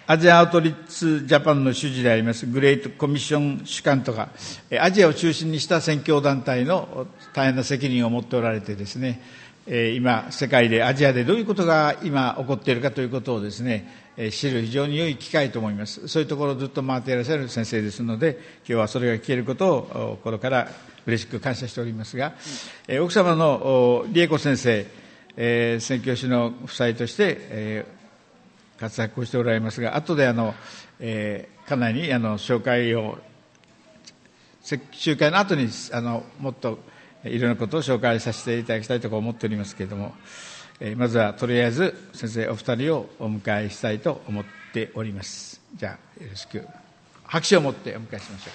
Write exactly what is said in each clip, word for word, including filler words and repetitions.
アジアアウトリッツジャパンの主事でありますグレートコミッション主幹とか、アジアを中心にした宣教団体の大変な責任を持っておられてですね、今、世界で、アジアでどういうことが今起こっているかということをですね、知る非常に良い機会と思います。そういうところをずっと回っていらっしゃる先生ですので、今日はそれが聞けることを心から嬉しく感謝しておりますが、うん、奥様の理恵子先生、えー、宣教師の夫妻として、えー、活躍をしておられますが、後であの、えー、家内にあの紹介を、集会の後にあのもっといろんなことを紹介させていただきたいと思っておりますけれども、えー、まずはとりあえず先生お二人をお迎えしたいと思っております。じゃあよろしく拍手を持ってお迎えしましょう。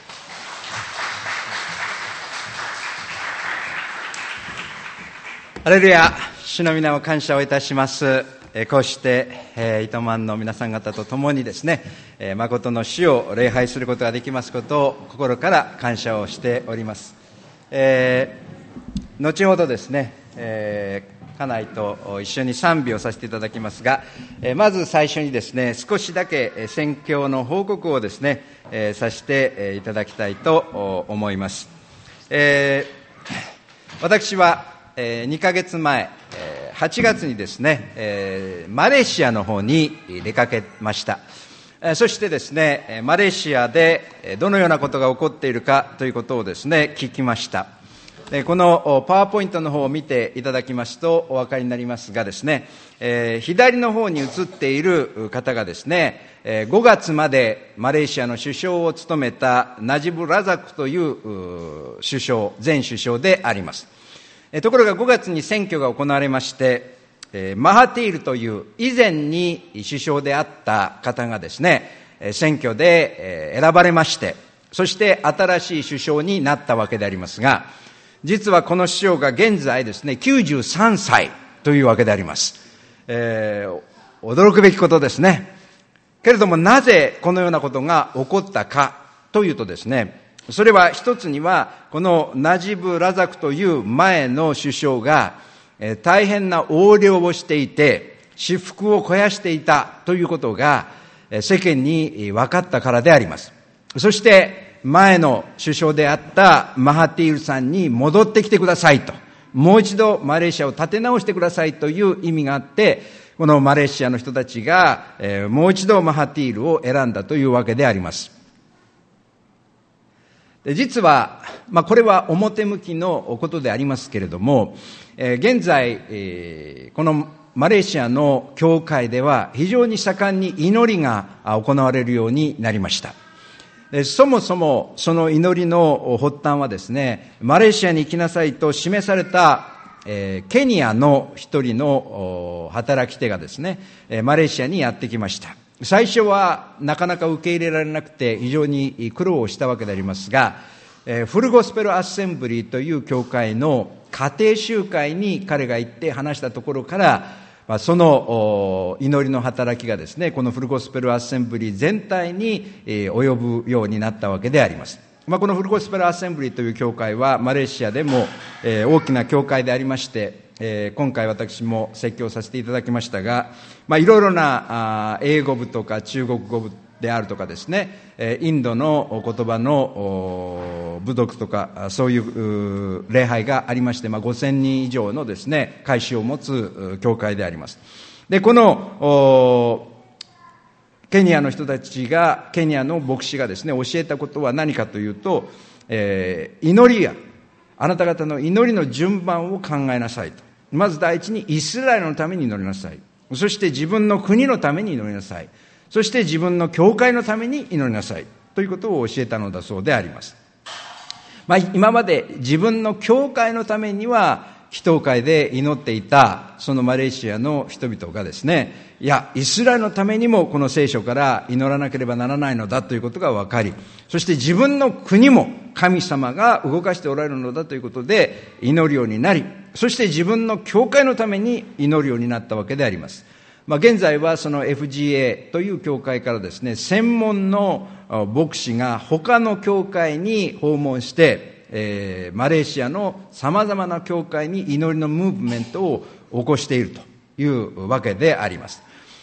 ハレルヤ、主の皆を感謝をいたします。こうして、えー、糸満の皆さん方と共にですね、えー、誠の主を礼拝することができますことを心から感謝をしております。えー、後ほどですね、えー、家内と一緒に賛美をさせていただきますが、えー、まず最初にですね、少しだけ宣教の報告をですね、えー、させていただきたいと思います。えー、私はにかげつまえ、はちがつにですね、マレーシアの方に出かけました。そしてですね、マレーシアでどのようなことが起こっているかということをですね、聞きました。このパワーポイントの方を見ていただきますとお分かりになりますがですね、左の方に映っている方がですね、ごがつまでマレーシアの首相を務めたナジブ・ラザクという首相、前首相であります。ところがごがつに選挙が行われまして、マハティールという以前に首相であった方がですね、選挙で選ばれまして、そして新しい首相になったわけでありますが、実はこの首相が現在ですね、きゅうじゅうさんさいというわけであります。えー、驚くべきことですね。けれどもなぜこのようなことが起こったかというとですね、それは一つにはこのナジブ・ラザクという前の首相が、えー、大変な横領をしていて私腹を肥やしていたということが、えー、世間に分かったからであります。そして前の首相であったマハティールさんに戻ってきてくださいと、もう一度マレーシアを立て直してくださいという意味があって、このマレーシアの人たちが、えー、もう一度マハティールを選んだというわけであります。実は、まあ、これは表向きのことでありますけれども、えー、現在、えー、このマレーシアの教会では非常に盛んに祈りが行われるようになりました。そもそもその祈りの発端はですね、マレーシアに行きなさいと示された、えー、ケニアの一人の働き手がですね、マレーシアにやってきました。最初はなかなか受け入れられなくて非常に苦労をしたわけでありますが、えー、フルゴスペルアッセンブリーという教会の家庭集会に彼が行って話したところから、まあ、その祈りの働きがですね、このフルゴスペルアッセンブリー全体に、えー、及ぶようになったわけであります。まあ、このフルゴスペルアッセンブリーという教会はマレーシアでも、えー、大きな教会でありまして、えー、今回私も説教させていただきましたが、まあ、いろいろなあ英語部とか中国語部であるとかですね、えー、インドの言葉の部族とかそういう礼拝がありまして、まあ、ごせんにん以上のですね会士を持つ教会であります。でこのケニアの人たちが、ケニアの牧師がですね教えたことは何かというと、えー、祈りやあなた方の祈りの順番を考えなさいと。まず第一にイスラエルのために祈りなさい。そして自分の国のために祈りなさい。そして自分の教会のために祈りなさいということを教えたのだそうであります。まあ、今まで自分の教会のためには祈祷会で祈っていたそのマレーシアの人々がですね、いやイスラエルのためにもこの聖書から祈らなければならないのだということが分かり、そして自分の国も神様が動かしておられるのだということで祈るようになり、そして自分の教会のために祈るようになったわけであります。まあ、現在はその エフジーエー という教会からですね、専門の牧師が他の教会に訪問して、えー、マレーシアのさまざまな教会に祈りのムーブメントを起こしているというわけであります。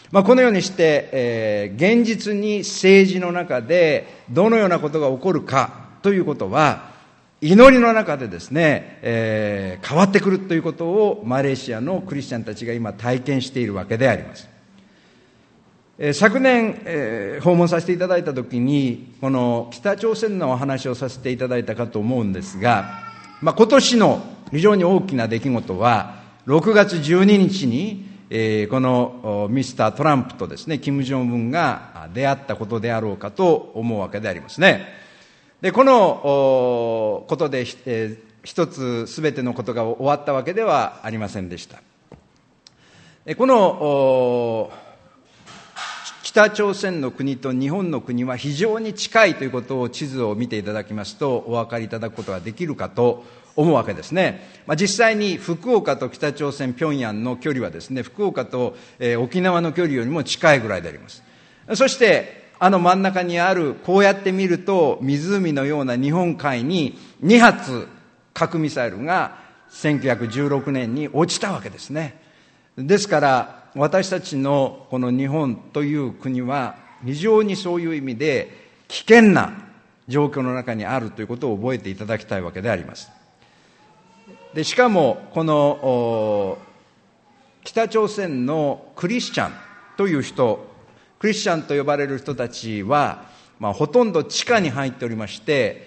まあ、このようにして、えー、現実に政治の中でどのようなことが起こるかということは、祈りの中でですね、えー、変わってくるということをマレーシアのクリスチャンたちが今体験しているわけであります。えー、昨年、えー、訪問させていただいたときに、この北朝鮮のお話をさせていただいたかと思うんですが、まあ、今年の非常に大きな出来事は、ろくがつじゅうににちにえー、このミスタートランプとですね、キム・ジョンウンが出会ったことであろうかと思うわけでありますね。で、このことで、えー、一つすべてのことが終わったわけではありませんでした。この北朝鮮の国と日本の国は非常に近いということを地図を見ていただきますとお分かりいただくことができるかと思うわけですね。まあ、実際に福岡と北朝鮮平壌の距離はですね、福岡と、えー、沖縄の距離よりも近いぐらいであります。そしてあの真ん中にある、こうやって見ると湖のような日本海ににはつ核ミサイルがせんきゅうひゃくじゅうろくねんに落ちたわけですね。ですから私たちのこの日本という国は非常にそういう意味で危険な状況の中にあるということを覚えていただきたいわけであります。でしかもこの北朝鮮のクリスチャンという人、クリスチャンと呼ばれる人たちは、まあ、ほとんど地下に入っておりまして、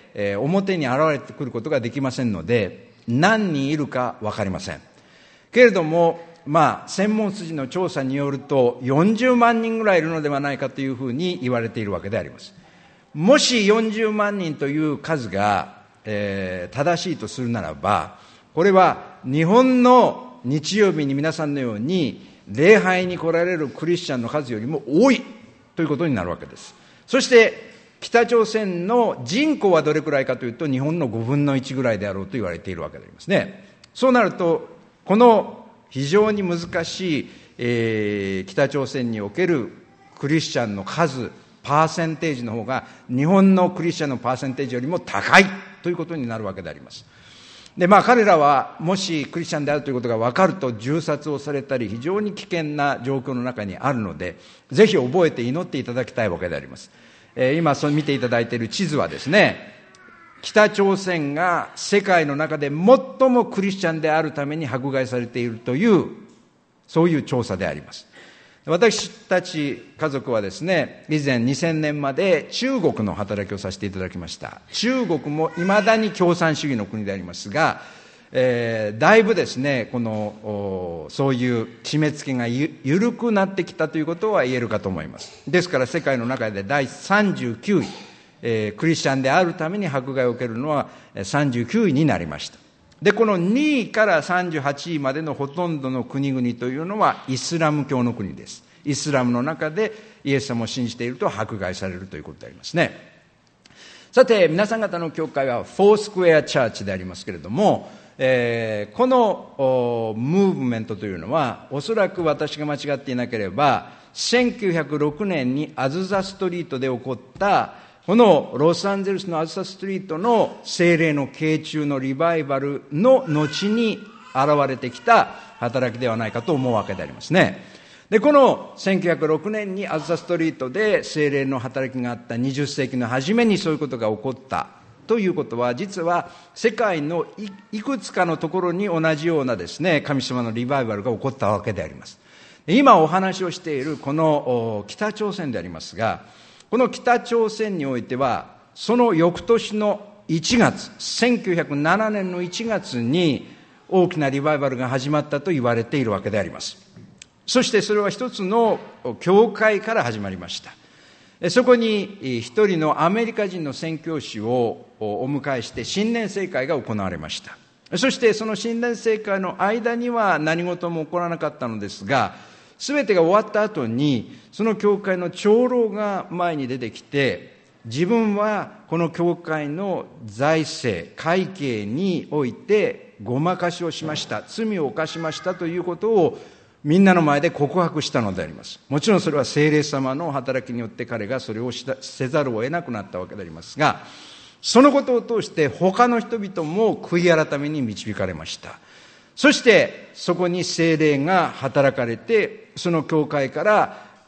えー、表に現れてくることができませんので、何人いるか分かりませんけれども、まあ、専門筋の調査によるとよんじゅうまんにんぐらいいるのではないかというふうに言われているわけであります。もしよんじゅうまんにんという数が、えー、正しいとするならば、これは日本の日曜日に皆さんのように礼拝に来られるクリスチャンの数よりも多いということになるわけです。そして北朝鮮の人口はどれくらいかというと日本のごぶんのいちぐらいであろうと言われているわけでありますね。そうなるとこの非常に難しい、えー、北朝鮮におけるクリスチャンの数、パーセンテージの方が日本のクリスチャンのパーセンテージよりも高いということになるわけであります。で、まあ彼らはもしクリスチャンであるということが分かると銃殺をされたり非常に危険な状況の中にあるので、ぜひ覚えて祈っていただきたいわけであります。えー、今その見ていただいている地図はですね、北朝鮮が世界の中で最もクリスチャンであるために迫害されているというそういう調査であります。私たち家族はですね、以前にせんねんまで中国の働きをさせていただきました。中国もいまだに共産主義の国でありますが、えー、だいぶですね、このそういう締め付けがゆ緩くなってきたということは言えるかと思います。ですから世界の中でだいさんじゅうきゅうい、えー、クリスチャンであるために迫害を受けるのはさんじゅうきゅういになりました。で、このにいからさんじゅうはちいまでのほとんどの国々というのはイスラム教の国です。イスラムの中でイエス様を信じていると迫害されるということでありますね。さて、皆さん方の教会はフォースクエアチャーチでありますけれども、えー、このムーブメントというのはおそらく私が間違っていなければせんきゅうひゃくろくねんにアズザストリートで起こったこのロサンゼルスのアズザストリートの聖霊の慶中のリバイバルの後に現れてきた働きではないかと思うわけでありますね。で、このせんきゅうひゃくろくねんにアズザストリートで聖霊の働きがあったにじゅっせいきの初めにそういうことが起こったということは、実は世界の い, いくつかのところに同じようなですね、神様のリバイバルが起こったわけであります。今お話をしているこの北朝鮮でありますが、この北朝鮮においてはその翌年のいちがつ、せんきゅうひゃくななねんのいちがつに大きなリバイバルが始まったと言われているわけであります。そしてそれは一つの教会から始まりました。そこに一人のアメリカ人の宣教師をお迎えして新年聖会が行われました。そしてその新年聖会の間には何事も起こらなかったのですが、すべてが終わった後にその教会の長老が前に出てきて、自分はこの教会の財政会計においてごまかしをしました、罪を犯しましたということをみんなの前で告白したのであります。もちろんそれは聖霊様の働きによって彼がそれをせざるを得なくなったわけでありますが、そのことを通して他の人々も悔い改めに導かれました。そしてそこに聖霊が働かれて、その教会から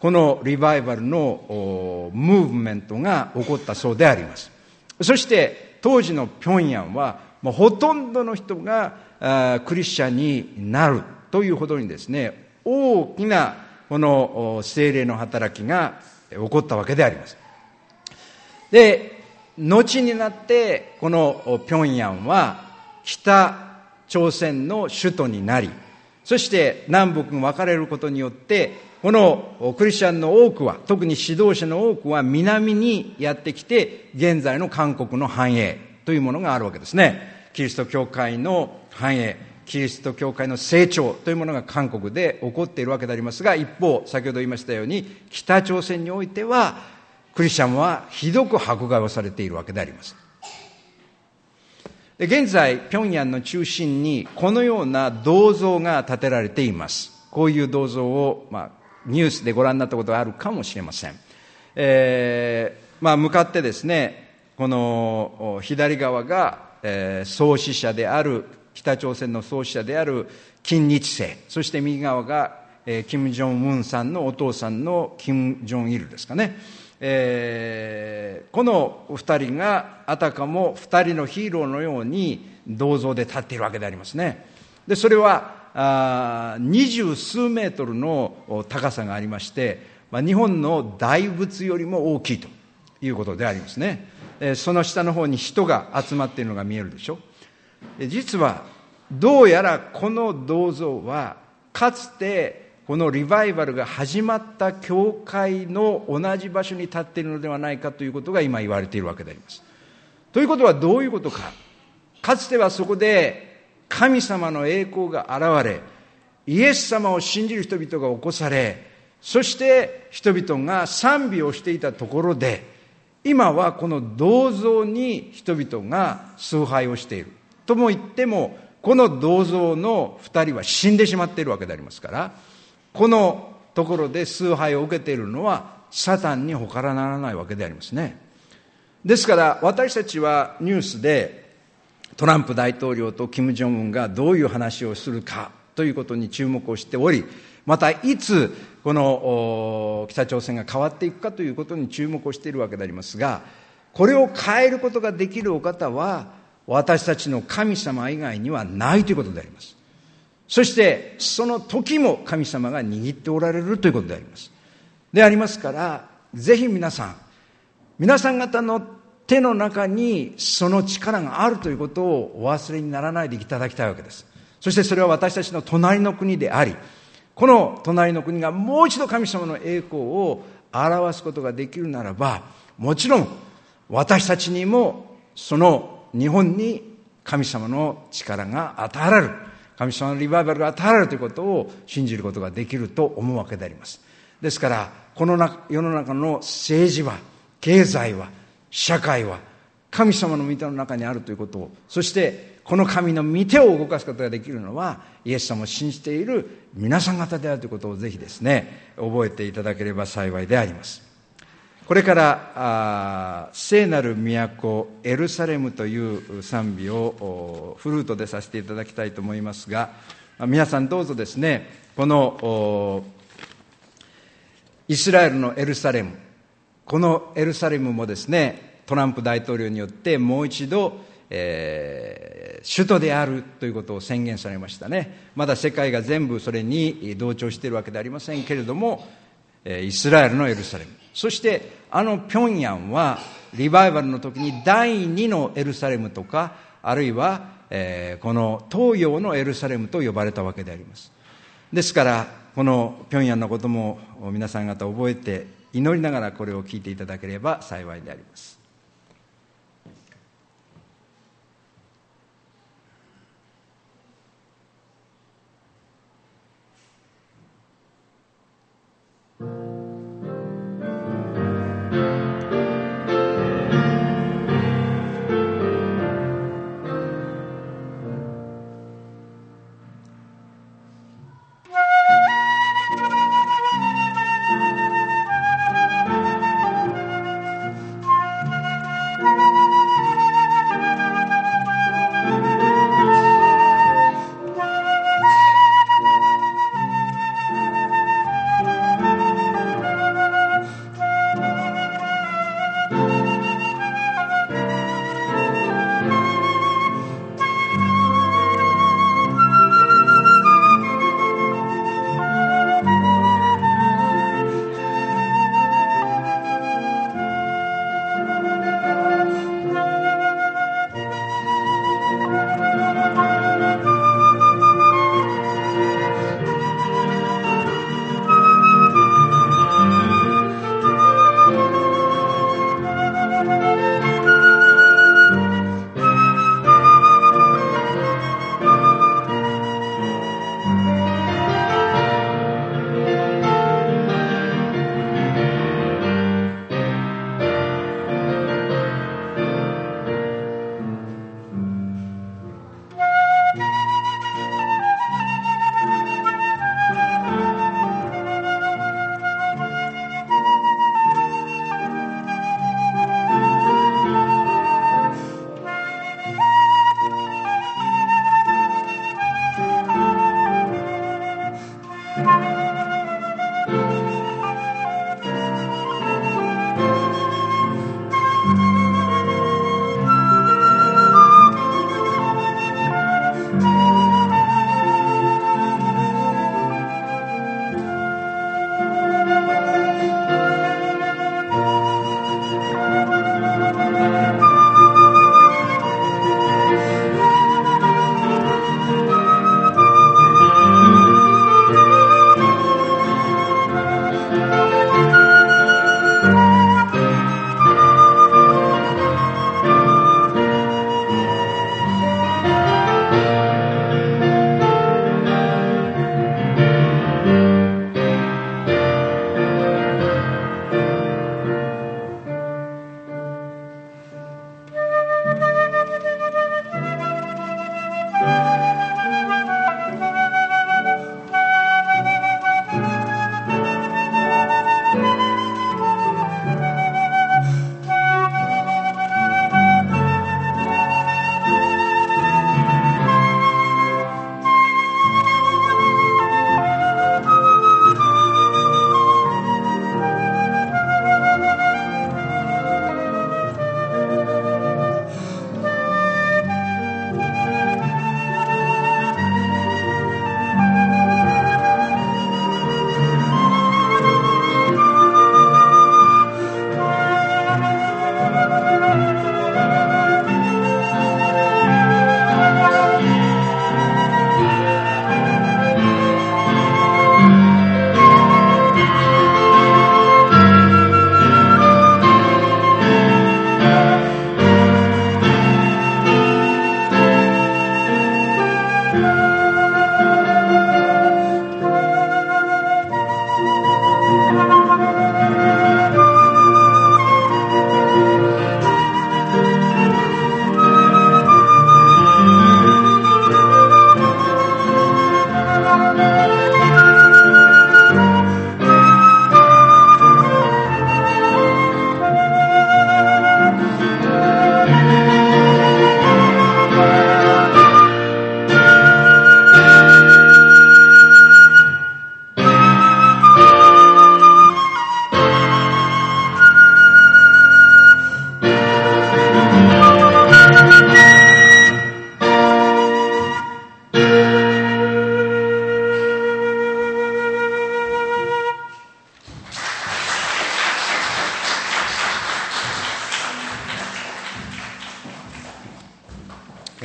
このリバイバルのムーブメントが起こったそうであります。そして当時の平壌はもうほとんどの人がクリスチャンになるというほどにですね、大きなこの聖霊の働きが起こったわけであります。で、後になってこの平壌は北朝鮮の首都になり、そして南北が分かれることによってこのクリスチャンの多くは、特に指導者の多くは南にやってきて、現在の韓国の繁栄というものがあるわけですね。キリスト教会の繁栄、キリスト教会の成長というものが韓国で起こっているわけでありますが、一方先ほど言いましたように北朝鮮においてはクリスチャンはひどく迫害をされているわけであります。で、現在平壌の中心にこのような銅像が建てられています。こういう銅像を、まあ、ニュースでご覧になったことがあるかもしれません。えーまあ、向かってですね、この左側が、えー、創始者である、北朝鮮の創始者である金日成、そして右側が、えー、金正恩さんのお父さんの金正日ですかね。えー、この二人があたかも二人のヒーローのように銅像で立っているわけでありますね。で、それはあ二十数メートルの高さがありまして、まあ、日本の大仏よりも大きいということでありますね。えー、その下の方に人が集まっているのが見えるでしょ。で、実はどうやらこの銅像はかつてこのリバイバルが始まった教会の同じ場所に立っているのではないかということが今言われているわけであります。ということはどういうことか。かつてはそこで神様の栄光が現れ、イエス様を信じる人々が起こされ、そして人々が賛美をしていたところで、今はこの銅像に人々が崇拝をしているとも言っても、この銅像の二人は死んでしまっているわけでありますから、このところで崇拝を受けているのはサタンに他からならないわけでありますね。ですから私たちはニュースでトランプ大統領と金正恩がどういう話をするかということに注目をしており、またいつこの北朝鮮が変わっていくかということに注目をしているわけでありますが、これを変えることができるお方は私たちの神様以外にはないということであります。そしてその時も神様が握っておられるということでありますでありますから、ぜひ皆さん皆さん方の手の中にその力があるということをお忘れにならないでいただきたいわけです。そしてそれは私たちの隣の国であり、この隣の国がもう一度神様の栄光を表すことができるならば、もちろん私たちにもその日本に神様の力が与えられる、神様のリバイバルが与えられるということを信じることができると思うわけであります。ですからこの世の中の政治は、経済は、社会は神様の御手の中にあるということを、そしてこの神の御手を動かすことができるのはイエス様を信じている皆さん方であるということをぜひですね覚えていただければ幸いであります。これから聖なる都エルサレムという賛美をフルートでさせていただきたいと思いますが、皆さんどうぞですね、このイスラエルのエルサレム、このエルサレムもですねトランプ大統領によってもう一度、えー、首都であるということを宣言されましたね。まだ世界が全部それに同調しているわけではありませんけれども、イスラエルのエルサレム、そしてあの平壌はリバイバルの時に第二のエルサレムとか、あるいは、えー、この東洋のエルサレムと呼ばれたわけであります。ですからこの平壌のことも皆さん方覚えて祈りながらこれを聞いていただければ幸いであります。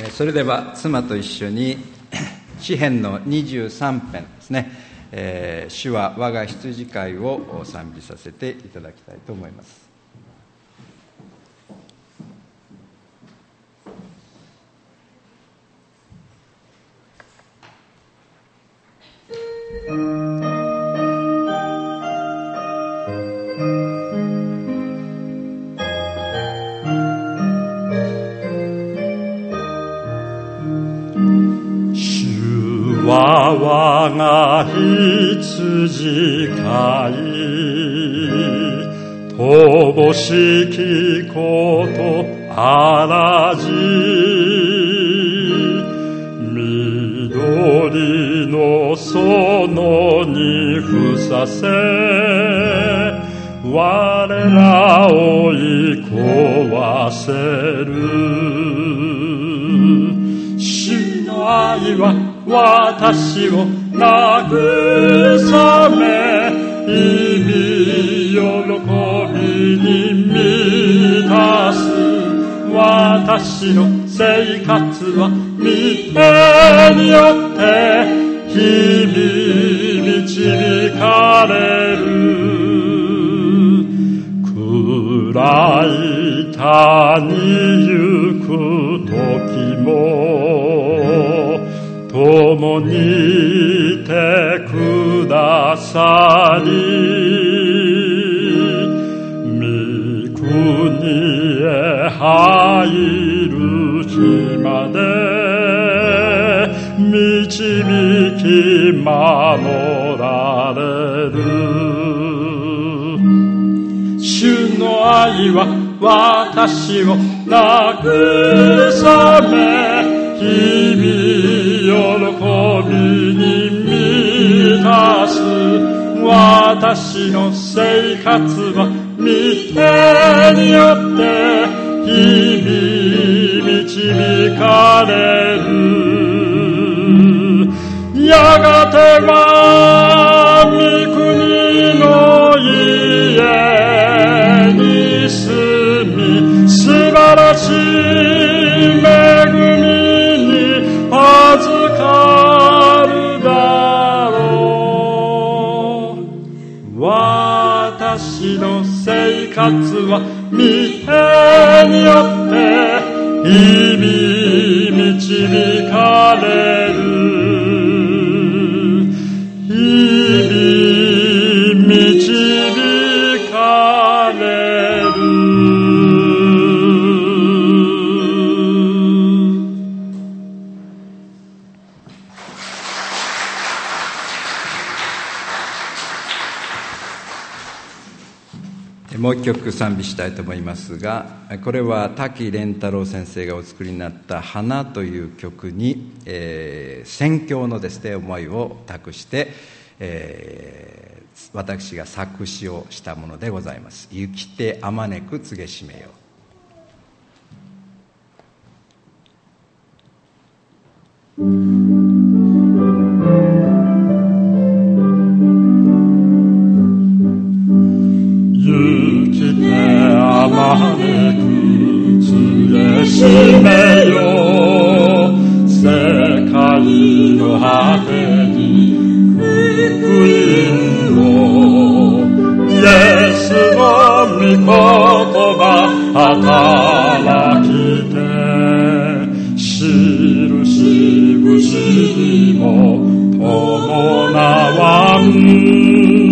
それでは妻と一緒に詩編のにじゅうさん編ですね、えー、主は我が羊飼いを賛美させていただきたいと思います。 我が羊飼い、乏しきことあらじ、緑の園にふさせ、我らをいこわせる。主の愛は私を慰め、意味喜びに満たす。私の生活は御手によって日々導かれる。暗い谷行く時も共にいてくださり、御国へ入る日まで導き守られる。主の愛は私を慰め、日々喜びに満たす。私の生活は御手によって日々導かれる。やがては御国の家に住み、素晴らしい恵み預かるだろう。私の生活は御手によって日々導かれる。日々導かれる。 もう一曲賛美したいと思いますが、これは滝蓮太郎先生がお作りになった花という曲に、えー、宣教のですね思いを託して、えー、私が作詞をしたものでございます。行きてあまねく告げしめよ。 行きてあまねく告げしめよ。世界の果てに福音を。イエスの御言葉働きて、印不思議も伴わん。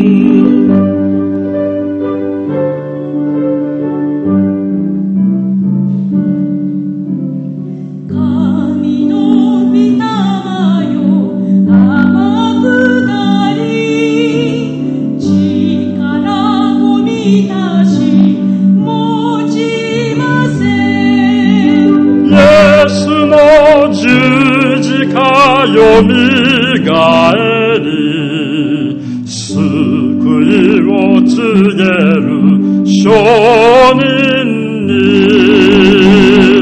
十字架よみがえり、救いを告げる証人に。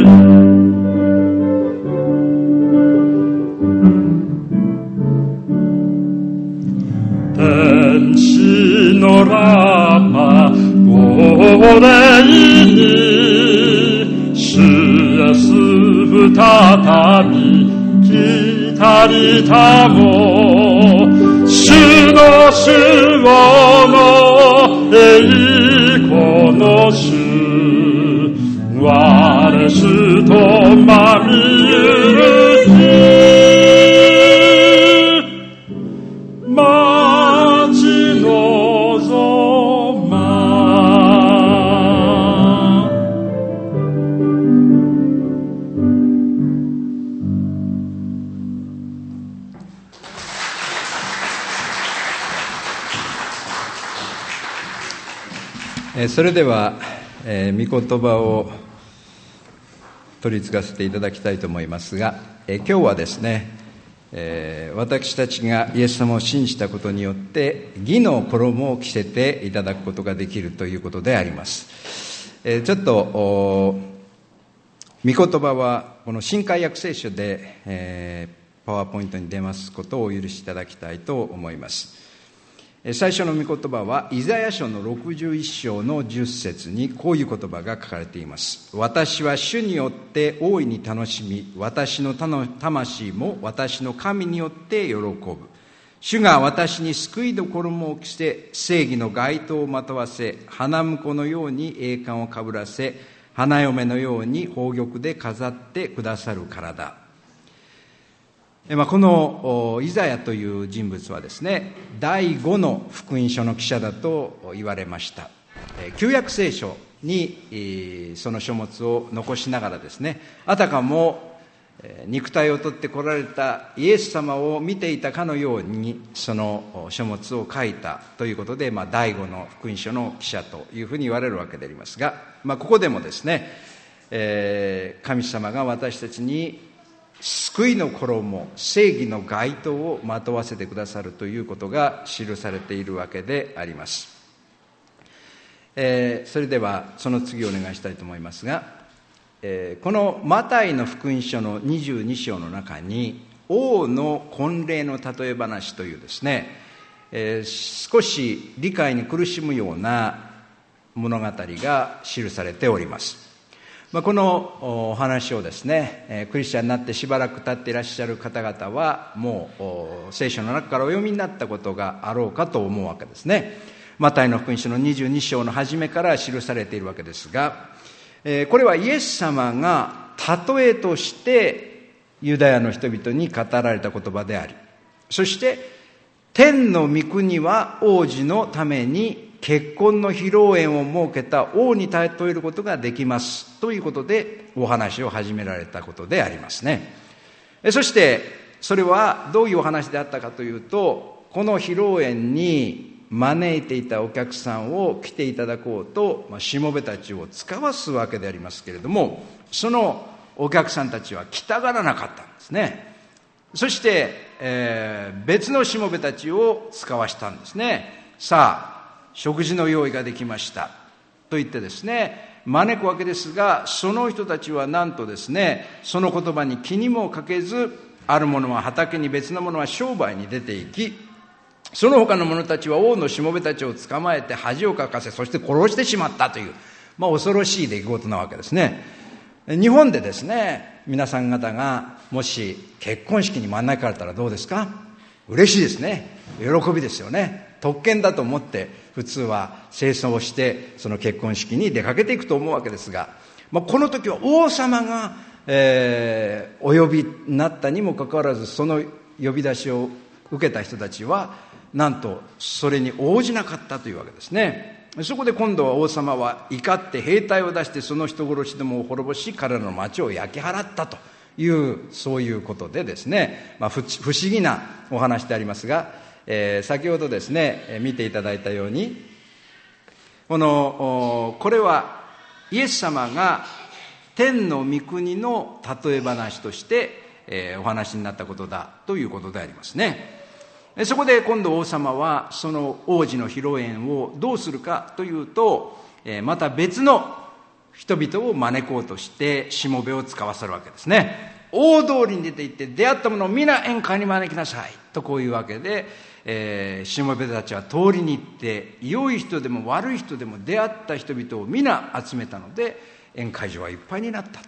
天使のラッパ御礼に、主イエス再び来たりたも主の主の栄光の主我主とまみゆる日待ち望まそれでは、えー、御言葉を取り継がせていただきたいと思いますが、えー、今日はですね、えー、私たちがイエス様を信じたことによって義の衣を着せていただくことができるということであります。えー、ちょっと御言葉はこの新海訳聖書で、えー、パワーポイントに出ますことをお許しいただきたいと思います。最初の御言葉はイザヤ書のろくじゅういっ章のじゅっ節にこういう言葉が書かれています。私は主によって大いに楽しみ、私の魂も私の神によって喜ぶ。主が私に救いの衣を着せ、正義の街灯をまとわせ、花婿のように栄冠をかぶらせ、花嫁のように宝玉で飾ってくださるからだ。まあ、このイザヤという人物はですね、第五の福音書の記者だと言われました。旧約聖書にその書物を残しながらですね、あたかも肉体を取って来られたイエス様を見ていたかのようにその書物を書いたということで、まあ、第五の福音書の記者というふうに言われるわけでありますが、まあ、ここでもですね、えー、神様が私たちに救いの衣、正義の街灯をまとわせてくださるということが記されているわけであります。えー、それではその次をお願いしたいと思いますが、えー、このマタイの福音書のにじゅうに章の中に王の婚礼の例え話というですね、えー、少し理解に苦しむような物語が記されております。まあ、このお話をですね、クリスチャンになってしばらく経っていらっしゃる方々はもう聖書の中からお読みになったことがあろうかと思うわけですね。マタイの福音書のにじゅうに章の初めから記されているわけですが、これはイエス様が例えとしてユダヤの人々に語られた言葉であり、そして天の御国は王子のために結婚の披露宴を設けた王に例えることができますということでお話を始められたことでありますね。そしてそれはどういうお話であったかというと、この披露宴に招いていたお客さんを来ていただこうと、まあ、しもべたちを使わすわけでありますけれども、そのお客さんたちは来たがらなかったんですね。そして、えー、別のしもべたちを使わしたんですね。さあ食事の用意ができましたと言ってですね、招くわけですが、その人たちはなんとですね、その言葉に気にもかけず、ある者は畑に、別の者は商売に出て行き、その他の者たちは王のしもべたちを捕まえて恥をかかせ、そして殺してしまったという、まあ、恐ろしい出来事なわけですね。日本でですね、皆さん方がもし結婚式に招かれたらどうですか？嬉しいですね。喜びですよね。特権だと思って普通は清掃をしてその結婚式に出かけていくと思うわけですが、まあ、この時は王様が、えー、お呼びになったにもかかわらず、その呼び出しを受けた人たちはなんとそれに応じなかったというわけですね。そこで今度は王様は怒って兵隊を出して、その人殺しどもを滅ぼし、彼らの町を焼き払ったという、そういうことでですね、まあ、不思議なお話でありますが、えー、先ほどですね見ていただいたように、このこれはイエス様が天の御国の例え話として、えー、お話になったことだということでありますね。そこで今度王様はその王子の披露宴をどうするかというと、えー、また別の人々を招こうとしてしもべを使わせるわけですね。大通りに出て行って、出会った者を皆宴会に招きなさいとこういうわけで、えー、しもべたちは通りに行って、良い人でも悪い人でも出会った人々を皆集めたので、宴会場はいっぱいになったと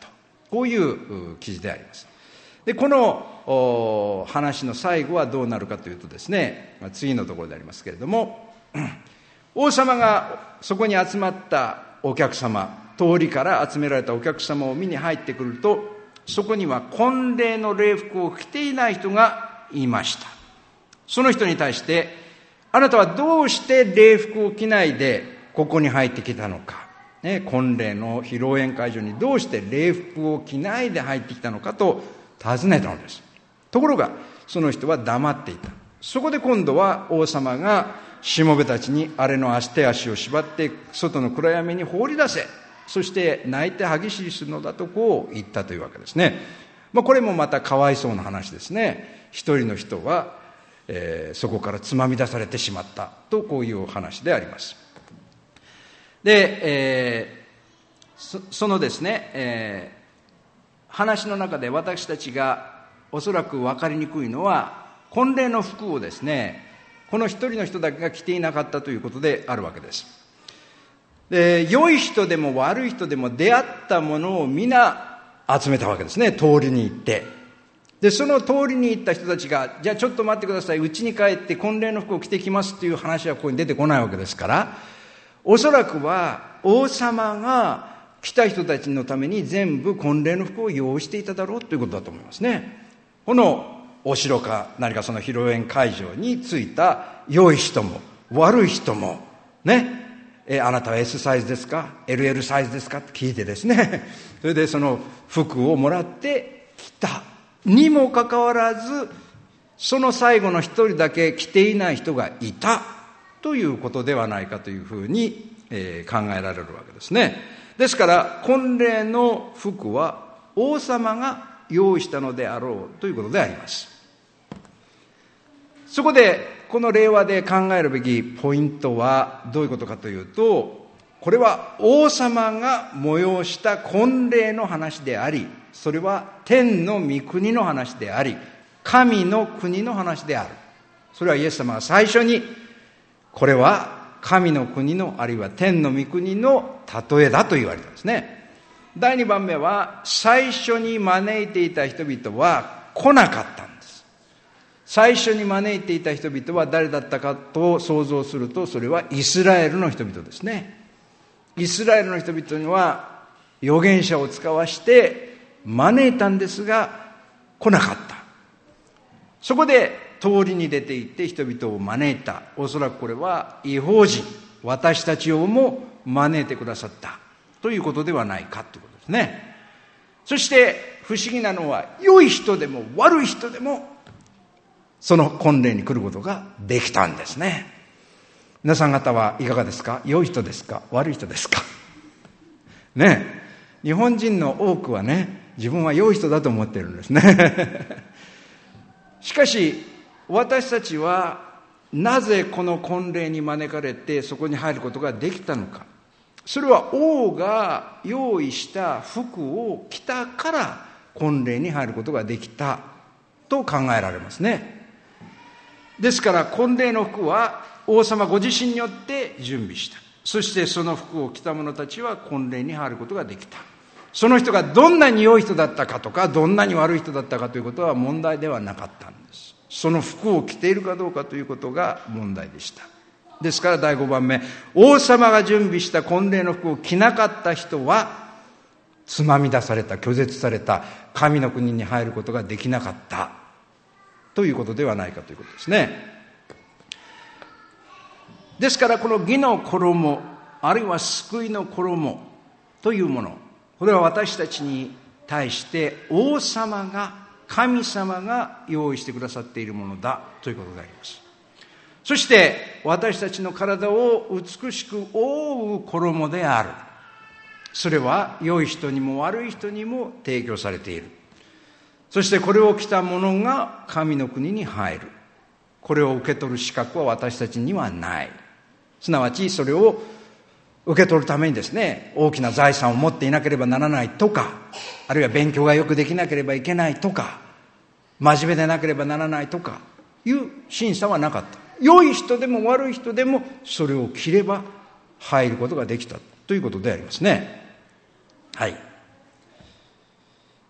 こういう記事であります。で、この話の最後はどうなるかというとですね、次のところでありますけれども、王様がそこに集まったお客様、通りから集められたお客様を見に入ってくると、そこには婚礼の礼服を着ていない人がいました。その人に対して、あなたはどうして礼服を着ないでここに入ってきたのか、ね、婚礼の披露宴会場にどうして礼服を着ないで入ってきたのかと尋ねたのです。ところがその人は黙っていた。そこで今度は王様がしもべたちにあれの足手足を縛って外の暗闇に放り出せ、そして泣いて歯ぎしりするのだとこう言ったというわけですね。まあ、これもまたかわいそうな話ですね。一人の人は、えー、そこからつまみ出されてしまったとこういう話であります。で、えー、そ, そのですね、えー、話の中で私たちがおそらく分かりにくいのは、婚礼の服をですね、この一人の人だけが着ていなかったということであるわけです。で、良い人でも悪い人でも出会ったものを皆集めたわけですね、通りに行って。で、その通りに行った人たちが、じゃあちょっと待ってください、家に帰って婚礼の服を着てきますっていう話はここに出てこないわけですから、おそらくは王様が来た人たちのために全部婚礼の服を用意していただろうということだと思いますね。このお城か何かその披露宴会場に着いた良い人も悪い人もね、えあなたは エス サイズですか エルエル サイズですかって聞いてですね、それでその服をもらってきたにもかかわらず、その最後の一人だけ着ていない人がいたということではないかというふうに、えー、考えられるわけですね。ですから婚礼の服は王様が用意したのであろうということであります。そこでこの令和で考えるべきポイントはどういうことかというと、これは王様が催した婚礼の話であり、それは天の御国の話であり、神の国の話である。それはイエス様が最初に、これは神の国のあるいは天の御国の例えだと言われたんですね。だいにばんめは、最初に招いていた人々は来なかったんです。最初に招いていた人々は誰だったかと想像すると、それはイスラエルの人々ですね。イスラエルの人々には預言者を使わして招いたんですが来なかった。そこで通りに出て行って人々を招いた。おそらくこれは異邦人、私たちをも招いてくださったということではないかということですね。そして不思議なのは、良い人でも悪い人でもその婚礼に来ることができたんですね。皆さん方はいかがですか？良い人ですか？悪い人ですか？ねえ、日本人の多くはね、自分は良い人だと思っているんですね。しかし私たちはなぜこの婚礼に招かれてそこに入ることができたのか。それは王が用意した服を着たから婚礼に入ることができたと考えられますね。ですから婚礼の服は王様ご自身によって準備した。そしてその服を着た者たちは婚礼に入ることができた。その人がどんなに良い人だったかとか、どんなに悪い人だったかということは問題ではなかったんです。その服を着ているかどうかということが問題でした。ですからだいごばんめ、王様が準備した婚礼の服を着なかった人はつまみ出された、拒絶された、神の国に入ることができなかったということではないかということですね。ですからこの義の衣、あるいは救いの衣というもの、これは私たちに対して王様が、神様が用意してくださっているものだということであります。そして私たちの体を美しく覆う衣である。それは良い人にも悪い人にも提供されている。そしてこれを着た者が神の国に入る。これを受け取る資格は私たちにはない。すなわちそれを受け取るためにですね、大きな財産を持っていなければならないとか、あるいは勉強がよくできなければいけないとか、真面目でなければならないとかいう審査はなかった。良い人でも悪い人でもそれを着れば入ることができたということでありますね。はい。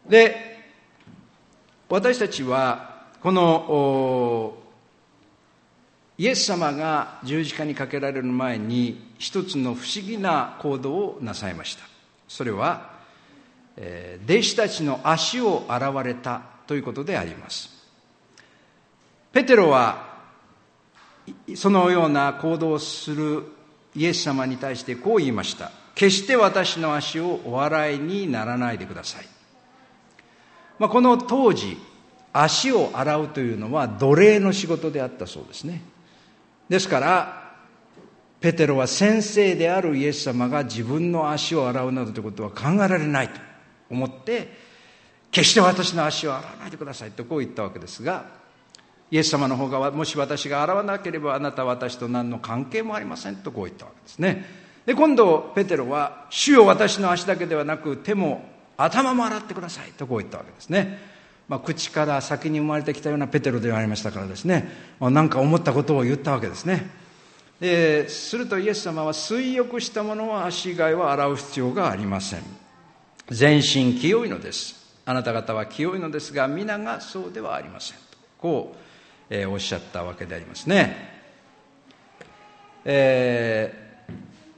で、私たちはこのイエス様が十字架にかけられる前に一つの不思議な行動をなさいました。それは、えー、弟子たちの足を洗われたということであります。ペテロはそのような行動をするイエス様に対してこう言いました。決して私の足をお洗いにならないでください。まあ、この当時、足を洗うというのは奴隷の仕事であったそうですね。ですからペテロは先生であるイエス様が自分の足を洗うなどということは考えられないと思って、決して私の足を洗わないでくださいとこう言ったわけですが、イエス様の方がもし私が洗わなければあなたは私と何の関係もありませんとこう言ったわけですね。で、今度ペテロは、主よ私の足だけではなく手も頭も洗ってくださいとこう言ったわけですね。まあ、口から先に生まれてきたようなペテロではありましたからですね、まあ、何か思ったことを言ったわけですね。でするとイエス様は、水浴した者は足以外は洗う必要がありません。全身清いのです。あなた方は清いのですが皆がそうではありませんとこう、えー、おっしゃったわけでありますね。えー、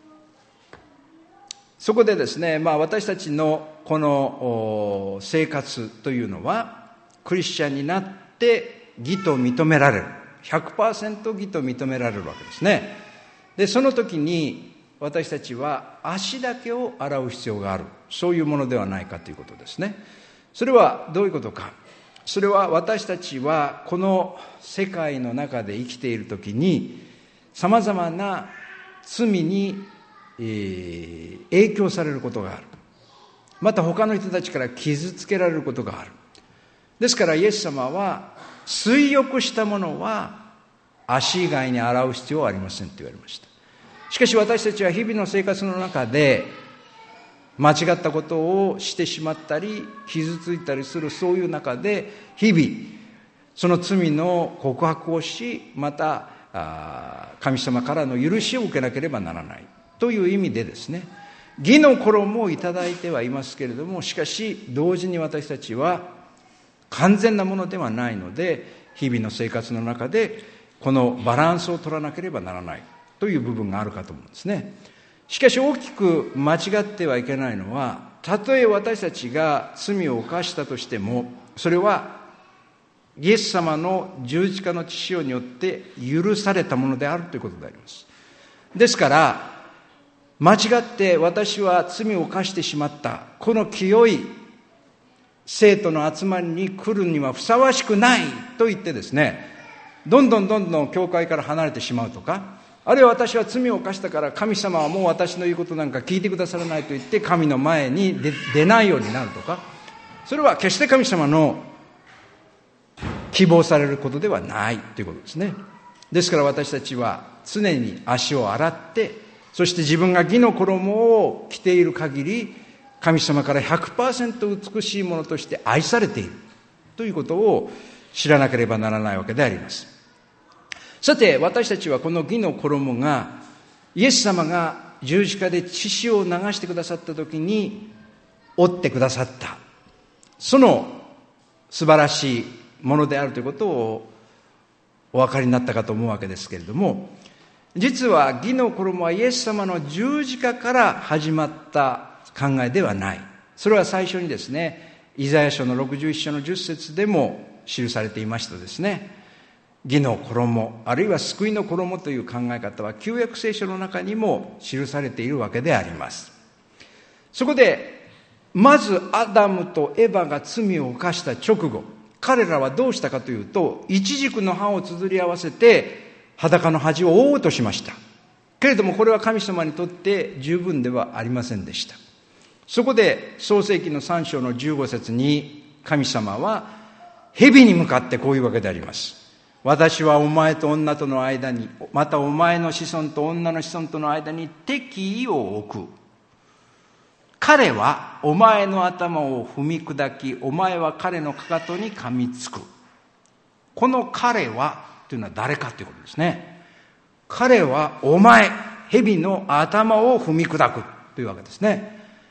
そこでですね、まあ、私たちのこの生活というのはクリスチャンになって義と認められる ひゃくパーセント 義と認められるわけですね。で、その時に私たちは足だけを洗う必要がある、そういうものではないかということですね。それはどういうことか。それは私たちはこの世界の中で生きている時にさまざまな罪に、えー、影響されることがある。また他の人たちから傷つけられることがある。ですからイエス様は、水浴した者は足以外に洗う必要はありませんと言われました。しかし私たちは日々の生活の中で間違ったことをしてしまったり傷ついたりする、そういう中で日々その罪の告白をし、また神様からの許しを受けなければならないという意味でですね、義の衣をいただいてはいますけれども、しかし同時に私たちは完全なものではないので、日々の生活の中でこのバランスを取らなければならないという部分があるかと思うんですね。しかし大きく間違ってはいけないのは、たとえ私たちが罪を犯したとしても、それはイエス様の十字架の血潮によって許されたものであるということであります。ですから間違って私は罪を犯してしまった、この清い生徒の集まりに来るにはふさわしくないと言ってですね、どんどんどんどん教会から離れてしまうとか、あるいは私は罪を犯したから神様はもう私の言うことなんか聞いてくださらないと言って神の前に 出, 出ないようになるとか、それは決して神様の希望されることではないということですね。ですから私たちは常に足を洗って、そして自分が義の衣を着ている限り神様から ひゃくパーセント 美しいものとして愛されているということを知らなければならないわけであります。さて、私たちはこの義の衣がイエス様が十字架で血潮を流してくださった時に負ってくださったその素晴らしいものであるということをお分かりになったかと思うわけですけれども、実は義の衣はイエス様の十字架から始まった考えではない。それは最初にですね、イザヤ書のろくじゅういっ章のじゅっ節でも記されていましたですね。義の衣、あるいは救いの衣という考え方は旧約聖書の中にも記されているわけであります。そこでまずアダムとエバが罪を犯した直後、彼らはどうしたかというと、イチジクの葉をつづり合わせて裸の恥を覆おうとしました。けれどもこれは神様にとって十分ではありませんでした。そこで創世記のさん章のじゅうご節に神様は蛇に向かってこういうわけであります。私はお前と女との間に、またお前の子孫と女の子孫との間に敵意を置く。彼はお前の頭を踏み砕き、お前は彼のかかとに噛みつく。この彼はというのは誰かということですね。彼はお前、蛇の頭を踏み砕くというわけですね。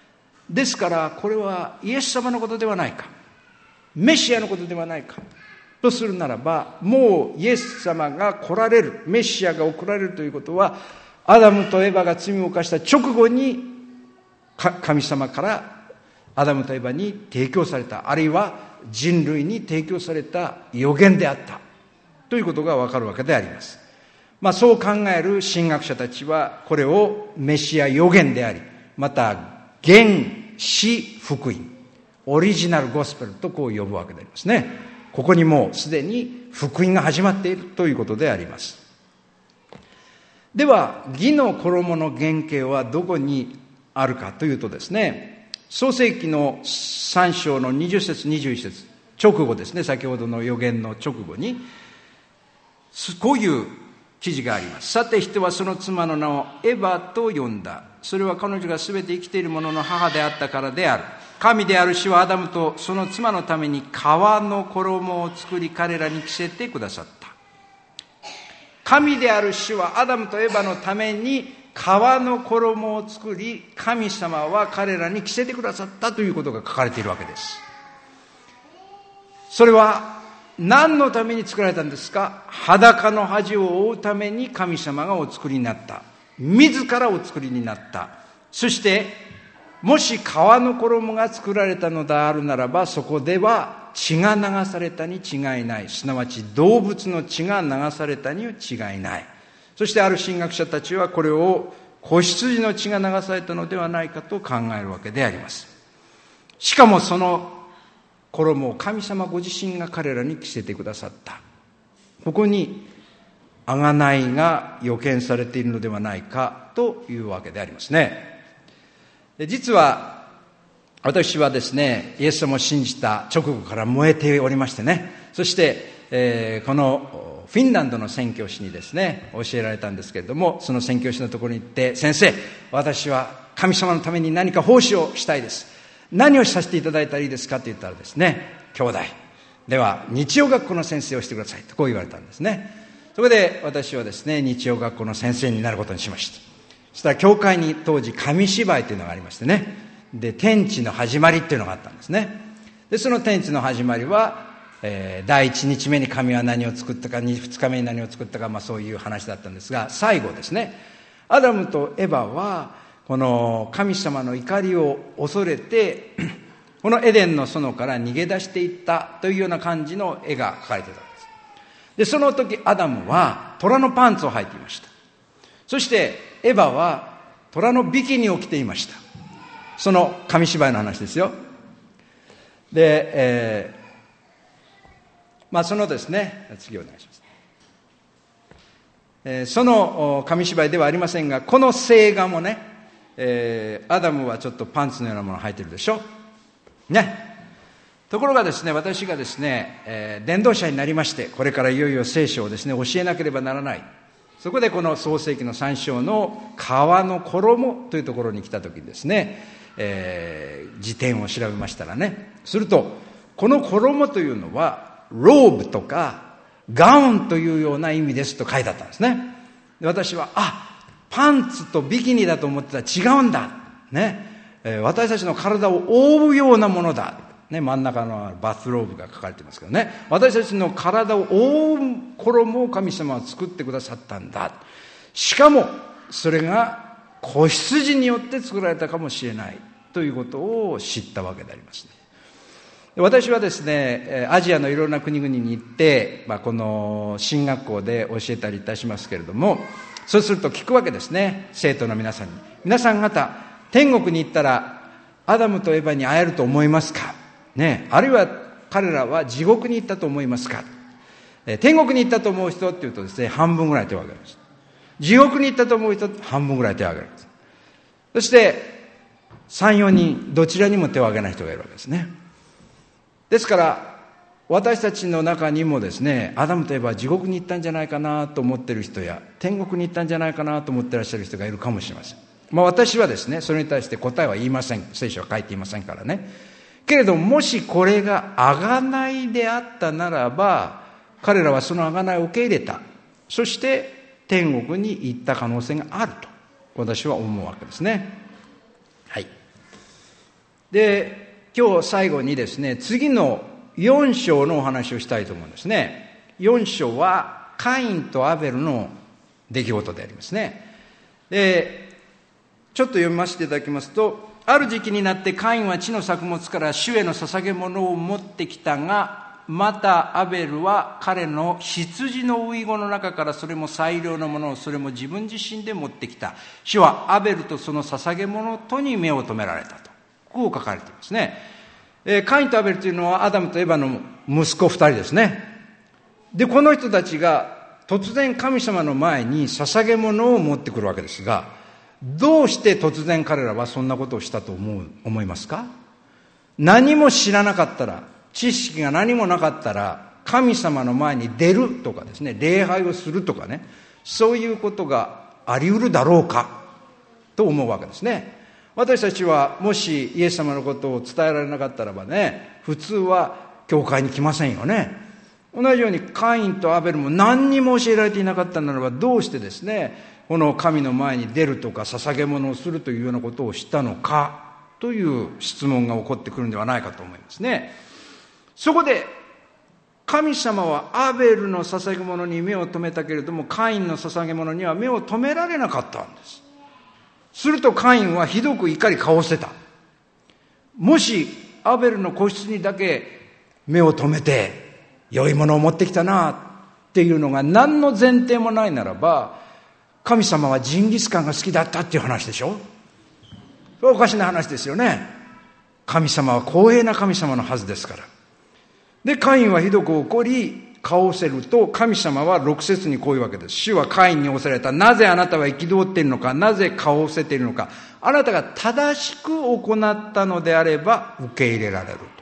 ですからこれはイエス様のことではないか、メシアのことではないかとするならば、もうイエス様が来られる、メシアが来られるということは、アダムとエバが罪を犯した直後に神様からアダムとエバに提供された、あるいは人類に提供された予言であったということがわかるわけであります。まあそう考える神学者たちはこれをメシア予言であり、また原始福音、オリジナルゴスペルとこう呼ぶわけでありますね。ここにもうすでに福音が始まっているということであります。では義の衣の原型はどこにあるかというとですね、創世記のさん章のにじゅっ節にじゅういち節直後ですね、先ほどの予言の直後にこういう記事があります。さて人はその妻の名をエバと呼んだ。それは彼女がすべて生きている者の母であったからである。神である主はアダムとその妻のために革の衣を作り彼らに着せてくださった。神である主はアダムとエバのために革の衣を作り、神様は彼らに着せてくださったということが書かれているわけです。それは何のために作られたんですか？裸の恥を負うために神様がお作りになった。自らお作りになった。そしてもし革の衣が作られたのであるならば、そこでは血が流されたに違いない。すなわち動物の血が流されたに違いない。そしてある神学者たちはこれを子羊の血が流されたのではないかと考えるわけであります。しかもその衣を神様ご自身が彼らに着せてくださった。ここに贖いが予見されているのではないかというわけでありますね。実は私はですね、イエス様を信じた直後から燃えておりましてね、そして、えー、このフィンランドの宣教師にですね教えられたんですけれども、その宣教師のところに行って、先生、私は神様のために何か奉仕をしたいです、何をさせていただいたらいいですかと言ったらですね、兄弟では日曜学校の先生をしてくださいとこう言われたんですね。そこで私はですね、日曜学校の先生になることにしました。そしたら教会に当時紙芝居というのがありましてね、で天地の始まりというのがあったんですね。でその天地の始まりは、えー、第一日目に神は何を作ったか、二日目に何を作ったか、まあ、そういう話だったんですが、最後ですね、アダムとエバはこの神様の怒りを恐れてこのエデンの園から逃げ出していったというような感じの絵が描かれていたんです。でその時アダムは虎のパンツを履いていました。そしてエバは虎のビキニを着ていました。その紙芝居の話ですよ。で、えー、まあそのですね、次お願いします。えー、その紙芝居ではありませんが、この聖画もね、えー、アダムはちょっとパンツのようなものを履いてるでしょね。ところがですね、私がですね、えー、伝道者になりまして、これからいよいよ聖書をですね教えなければならない。そこでこの創世記のさん章の革の衣というところに来た時にですね、えー、辞典を調べましたらね、するとこの衣というのはローブとかガウンというような意味ですと書いてあったんですね。で私はあパンツとビキニだと思ってたら違うんだね、えー、私たちの体を覆うようなものだね、真ん中のバスローブが書かれてますけどね、私たちの体を覆う衣を神様は作ってくださったんだ。しかもそれが子羊によって作られたかもしれないということを知ったわけでありますね。私はですね、アジアのいろんな国々に行って、まあ、この神学校で教えたりいたしますけれども、そうすると聞くわけですね、生徒の皆さんに。皆さん方、天国に行ったらアダムとエバに会えると思いますかね、あるいは彼らは地獄に行ったと思いますか。え天国に行ったと思う人っていうとですね、半分ぐらい手を挙げます。地獄に行ったと思う人半分ぐらい手を挙げます。そしてさん、よにんどちらにも手を挙げない人がいるわけですね。ですから私たちの中にもですね、アダムとエバは地獄に行ったんじゃないかなと思っている人や、天国に行ったんじゃないかなと思っていらっしゃる人がいるかもしれません。まあ私はですね、それに対して答えは言いません。聖書は書いていませんからね。けれども、もしこれが贖いであったならば、彼らはその贖いを受け入れた。そして天国に行った可能性があると私は思うわけですね。はい。 で、今日最後にですね、次のよん章のお話をしたいと思うんですね。よん章はカインとアベルの出来事でありますね。で、ちょっと読ませていただきますと、ある時期になってカインは地の作物から主への捧げ物を持ってきたが、またアベルは彼の羊のウイゴの中からそれも最良のものをそれも自分自身で持ってきた。主はアベルとその捧げ物とに目を留められたと、こう書かれていますね。えー、カインとアベルというのはアダムとエバの息子二人ですね。で、この人たちが突然神様の前に捧げ物を持ってくるわけですが、どうして突然彼らはそんなことをしたと思う、思いますか？何も知らなかったら、知識が何もなかったら、神様の前に出るとかですね、礼拝をするとかね、そういうことがあり得るだろうかと思うわけですね。私たちはもしイエス様のことを伝えられなかったらばね、普通は教会に来ませんよね。同じようにカインとアベルも何にも教えられていなかったならば、どうしてですね、この神の前に出るとか捧げ物をするというようなことをしたのかという質問が起こってくるんではないかと思いますね。そこで神様はアベルの捧げ物に目を留めたけれども、カインの捧げ物には目を留められなかったんです。するとカインはひどく怒り顔を捨てた。もしアベルの個室にだけ目を留めて良いものを持ってきたなっていうのが何の前提もないならば、神様はジンギスカンが好きだったっていう話でしょ。おかしな話ですよね。神様は公平な神様のはずですから。で、カインはひどく怒り顔を伏せると、神様はろく節にこういうわけです。主はカインに仰せられた。なぜあなたは憤っているのか、なぜ顔を伏せているのか。あなたが正しく行ったのであれば受け入れられると。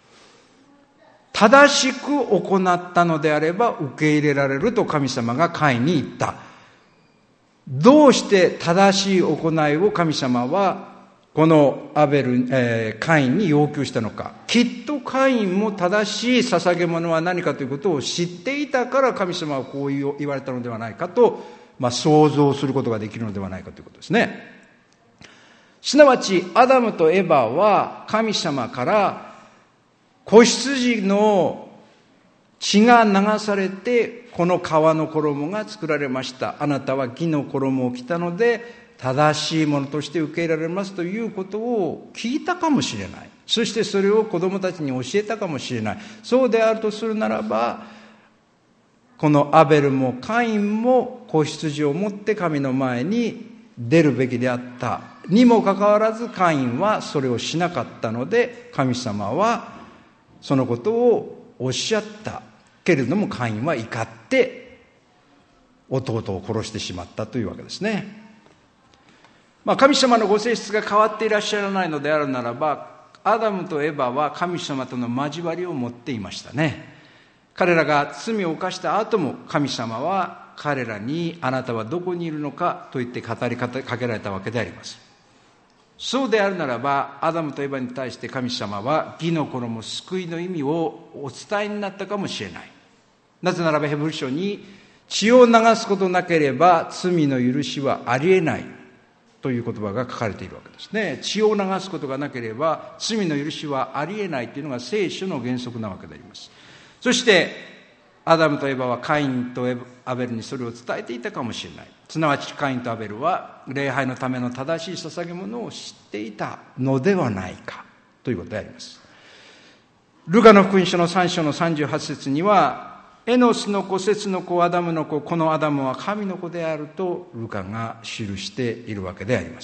正しく行ったのであれば受け入れられると神様がカインに言った。どうして正しい行いを神様はこのアベル、えー、カインに要求したのか。きっとカインも正しい捧げ物は何かということを知っていたから神様はこう言われたのではないかと、まあ、想像することができるのではないかということですね。すなわちアダムとエバは神様から子羊の血が流されてこの皮の衣が作られました。あなたは義の衣を着たので正しいものとして受け入れられますということを聞いたかもしれない。そしてそれを子供たちに教えたかもしれない。そうであるとするならば、このアベルもカインも子羊を持って神の前に出るべきであったにもかかわらず、カインはそれをしなかったので、神様はそのことをおっしゃったけれども、カインは怒って弟を殺してしまったというわけですね。まあ、神様のご性質が変わっていらっしゃらないのであるならば、アダムとエバは神様との交わりを持っていましたね。彼らが罪を犯した後も神様は彼らに、あなたはどこにいるのかと言って語りかけられたわけであります。そうであるならば、アダムとエバに対して神様は義の衣、救いの意味をお伝えになったかもしれない。なぜならばヘブル書に、血を流すことなければ罪の許しはありえないという言葉が書かれているわけですね。血を流すことがなければ罪の許しはありえないというのが聖書の原則なわけであります。そしてアダムとエバはカインとアベルにそれを伝えていたかもしれない。すなわちカインとアベルは礼拝のための正しい捧げ物を知っていたのではないかということであります。ルカの福音書のさん章のさんじゅうはち節には、エノスの子、セツの子、アダムの子、このアダムは神の子であるとルカが記しているわけであります。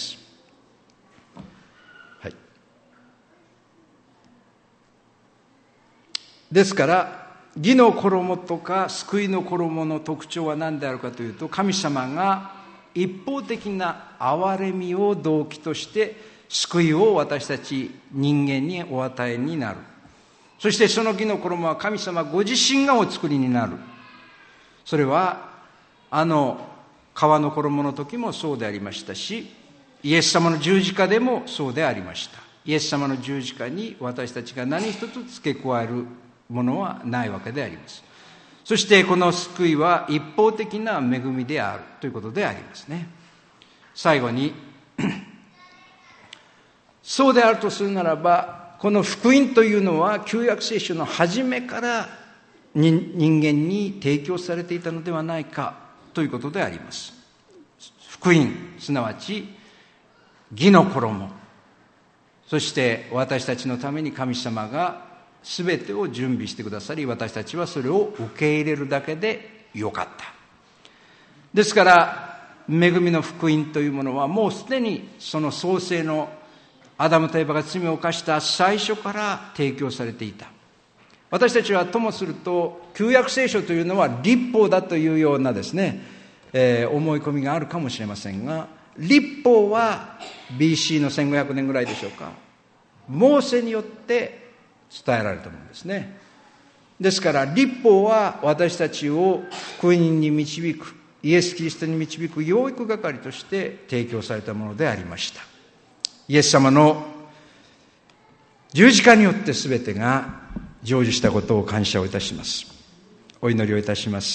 はい。ですから義の衣とか救いの衣の特徴は何であるかというと、神様が一方的な憐れみを動機として救いを私たち人間にお与えになる。そしてその義の衣は神様ご自身がお作りになる。それはあの皮の衣の時もそうでありましたし、イエス様の十字架でもそうでありました。イエス様の十字架に私たちが何一つ付け加えるものはないわけであります。そしてこの救いは一方的な恵みであるということでありますね。最後に、 そうであるとするならば、この福音というのは旧約聖書の初めから人間に提供されていたのではないかということであります。福音、すなわち義の衣、そして私たちのために神様が全てを準備してくださり、私たちはそれを受け入れるだけでよかった。ですから恵みの福音というものはもうすでにその創世のアダムとエバが罪を犯した最初から提供されていた。私たちはともすると旧約聖書というのは律法だというようなですね、えー、思い込みがあるかもしれませんが、律法は ビーシー のせんごひゃくねんぐらいでしょうか、モーセによって伝えられたものですね。ですから律法は私たちを福音に導く、イエス・キリストに導く養育係として提供されたものでありました。イエス様の十字架によって全てが成就したことを感謝をいたします。お祈りをいたします。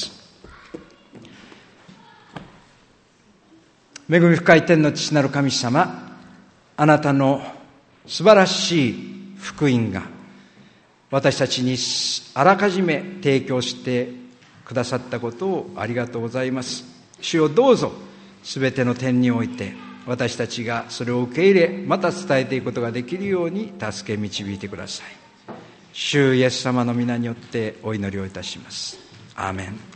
恵み深い天の父なる神様、あなたの素晴らしい福音が私たちにあらかじめ提供してくださったことをありがとうございます。主よ、どうぞすべての点において私たちがそれを受け入れ、また伝えていくことができるように助け導いてください。主イエス様の皆によってお祈りをいたします。アーメン。